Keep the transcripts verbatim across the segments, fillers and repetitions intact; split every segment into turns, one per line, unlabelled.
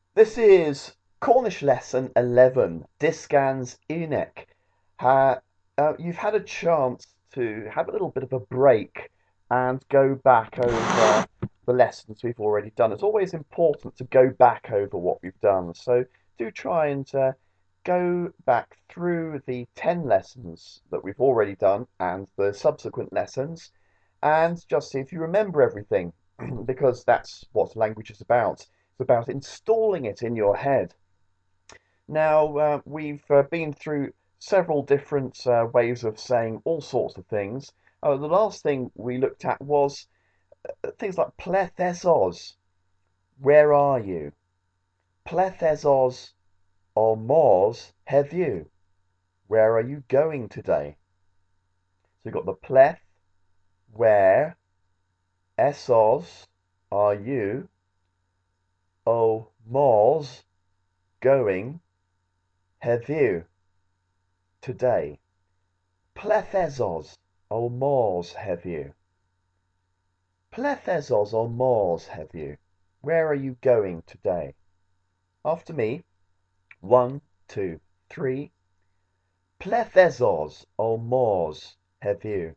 This is Cornish lesson eleven, Discans Unek. Ha, uh, you've had a chance to have a little bit of a break and go back over the lessons we've already done. It's always important to go back over what we've done. So do try and uh, go back through the ten lessons that we've already done and the subsequent lessons and just see if you remember everything because that's what language is about. It's about installing it in your head. Now, uh, we've uh, been through several different uh, ways of saying all sorts of things. Uh, the last thing we looked at was uh, things like plethezos, where are you? Plethezos or mors have you? Where are you going today? So you've got the pleth, where, essos, are you, o mors, going, have you, today. Plethezos or mors have you? Plethezos or mors have you? Where are you going today? After me. One, two, three. Plethezos or mors have you?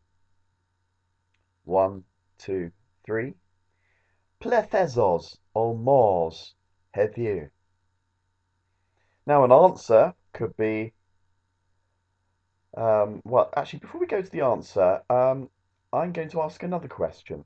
One, two, three. Plethezos or mors have you? Now an answer could be um, well, actually, before we go to the answer, um, I'm going to ask another question.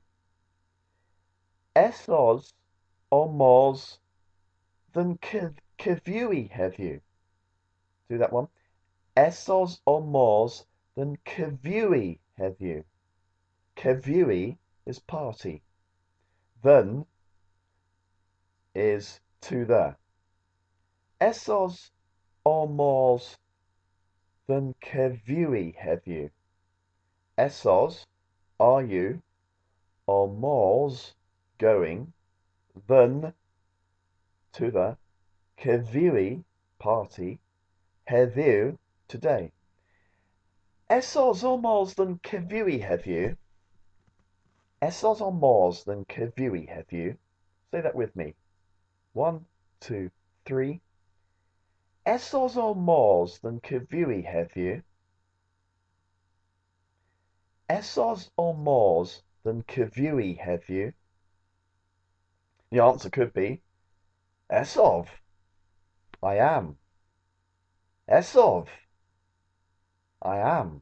Essos or mors than Kavui have you? Do that one. Essos or mors than Kavui have you? Kavui is party. Than is to the. Essos or mors than Kavui have you? Essos, are you, or mors, going, than, to the, Kavui, party, have you, today. Essos or mors than Kavui have you? Essos or mors than Kavui have you? Say that with me. One, two, three. Essos or mors than Kavui have you? Essos or mors than Kavui have you? The answer could be Esov, I am. Esov, I am.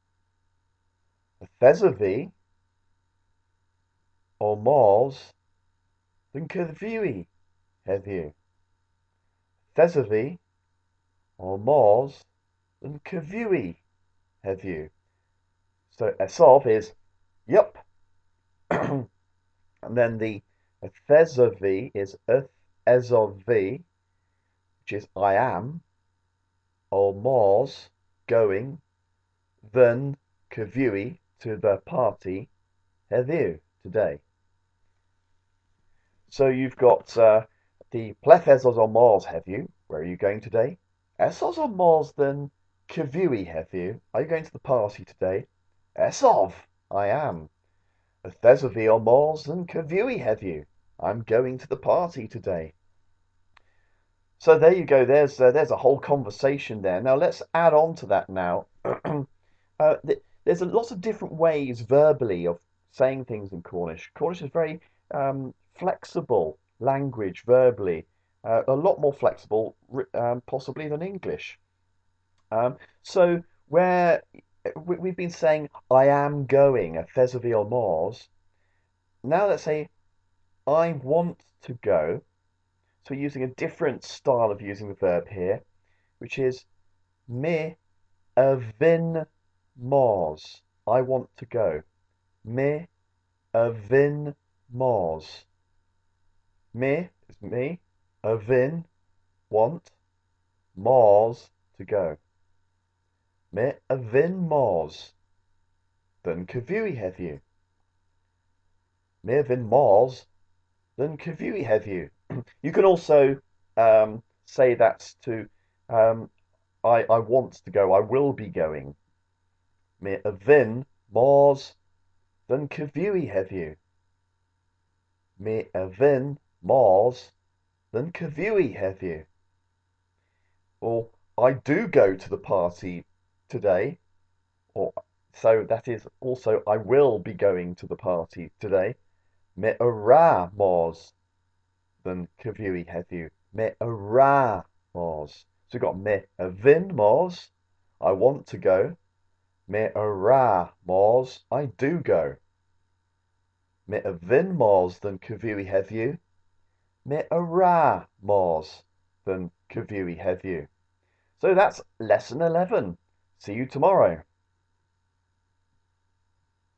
Thesavi or mors than Kavui have you? Thesavi or mors than Kavui have you? So Esov is yup. And then the thesavi is ezovi, which is I am, or mors, going, than Kavui, to the party, heddiw, today. So you've got uh, the plethezos or mors have you? Where are you going today? Essos or mors than Kavui have you? Are you going to the party today? Esov, I am. Thesavi or mors than Kavui have you? I'm going to the party today. So there you go. There's uh, there's a whole conversation there. Now let's add on to that now. uh, th there's a lot of different ways verbally of saying things in Cornish. Cornish is very um, flexible language verbally, uh, a lot more flexible um, possibly than English. Um, so where we, we've been saying I am going a Thesavi or Mors. Now let's say I want to go. So we're using a different style of using the verb here, which is me avin mors. I want to go. Me avin mors. Me is me. Avin, want. Mors, to go. Me avin mors. Than Kavui have you. Me avin mors. Than Kavui have you. You can also um, say that to um, I, I want to go, I will be going. Me avin mors than Kavui have you. Me avin mors than cyfiewy heddiw. Or I do go to the party today. Or so that is also I will be going to the party today. Me ara mors than cyfiewy heddiw. Me ara mors. So we've got me a vin mors. I want to go. Me ara mors. I do go. Me a vin mors than cyfiewy heddiw. Me ara mors than cyfiewy heddiw. So that's lesson eleven. See you tomorrow.